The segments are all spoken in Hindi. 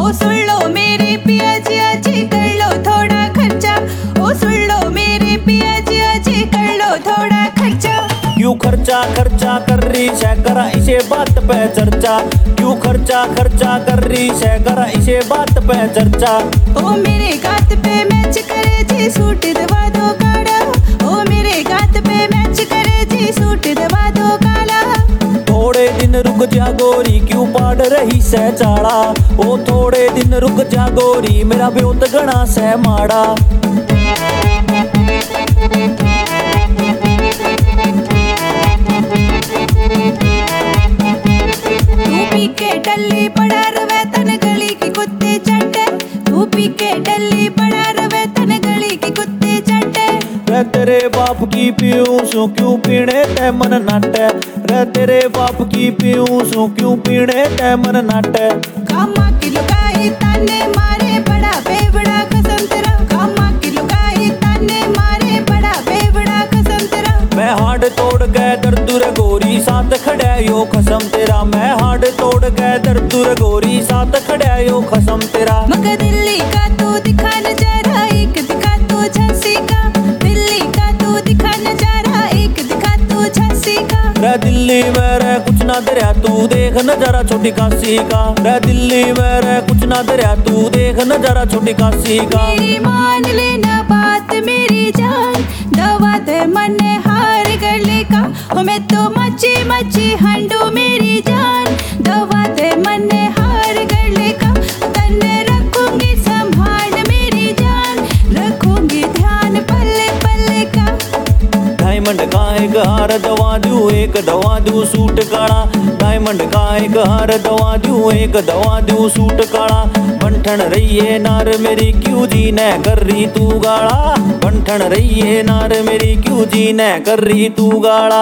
ओ सुन लो मेरे पिया जी अजी कर लो थोड़ा खर्चा। ओ सुन लो मेरे पिया जी अजी कर लो थोड़ा खर्चा। क्यों खर्चा खर्चा कर रही है करा इसे बात पे चर्चा। क्यों खर्चा खर्चा कर रही है करा इसे बात पे चर्चा। ओ मेरे गात पे मैच करे जी सूट दबा दो काला। ओ मेरे गात पे मैच करे जी सूट दबा दो काला। थोड़े दिन रुक जा गोरी क्यों पाड़ रही से चाड़ा। ओ थोड़े दिन रुक जा गोरी मेरा ब्योत गणा से माड़ा। तू पी के डल्ली पड़ा रवे तन गली की कुत्ते चटे। तू पी के डल्ली पड़ा रवे तन गली की कुत्ते चटे। रे तेरे बाप की पीऊं सू क्यों पीने ते मन नाटे। रे तेरे बाप की पीऊं सू क्यों पीने ते मन नाटे। खामा की लुगाई ताने मारे बड़ा बेवड़ा कसम तेरा। खामा की लुगाई ताने मारे बड़ा बेवड़ा कसम तेरा। मैं हाड तोड़ गए दर्दुर गोरी साथ खड़ा यो कसम तेरा। मैं हाड तोड़ गए दर्दुर गोरी साथ खड़ा यो कसम तेरा। मगर दिल्ली का तू दिखा नजारा एक दिखा तू झांसी का। दिल्ली का तू दिखा नजारा एक दिखा तू झांसी का। रे दिल्ली में रे कुछ ना दरिया तू देख नजारा छोटी काशी का। रे दिल्ली में रे कुछ ना दरिया तू देख नजारा छोटी काशी का। मेरी मान लेना बात मेरी जान दवा दे मन हार गले का। हो मैं तो मची मची हंडू मेरी जान दवा दे मन हार गले का। तन्ने रखूंगी संभाल मेरी जान रखूंगी ध्यान पल्ले पल्ले का। डायमंड का एक हार दवा दूं एक दवा दूं सूट काड़ा। डायमंड का एक हार दवा दूं एक दवा दूं सूट काड़ा। बंठन रही है नार मेरी क्यों जी ने कर रही तू गाड़ा। बंठन रही है नार मेरी क्यों जी ने कर रही तू गाड़ा।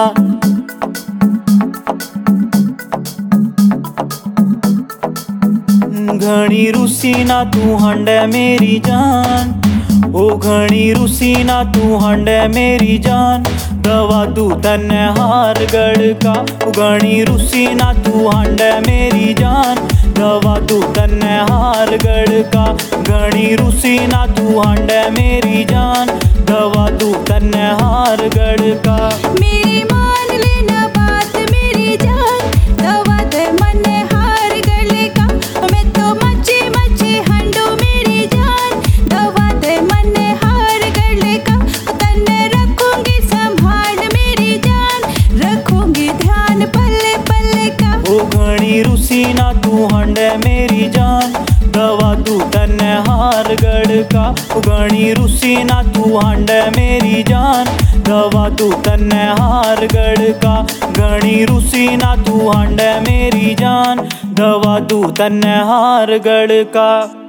घणी रूसी ना तू हंडे मेरी जान। ओ घणी रूसी ना तू हंडे मेरी जान दवा दू तन्ने हार गढ़ का। घणी रूसी ना तू हंडे मेरी जान दवा दू तन्ने हार गढ़ का। घणी रूसी ना तू हंडे मेरी जान दवा दू तन्ने हार गढ़ का। मेरी मान लेना बात मेरी जान दवा दे मन हार गले का। मैं तो मची मची हंडू मेरी जान दवा दे मन हार गले का। तन्ने रखूंगी संभाल मेरी जान रखूंगी ध्यान पल्ले पल्ले का। ओ घणी रूसी ना तू हंडे मेरी जान दवा दू तन्ने हार गढ़ का। घणी रूसी ना तू हंडे मेरी जान दवा दू तन्ने हार गढ़ का। घणी रूसी ना तू हंडे मेरी जान दवा दू तन्ने हार गढ़ का।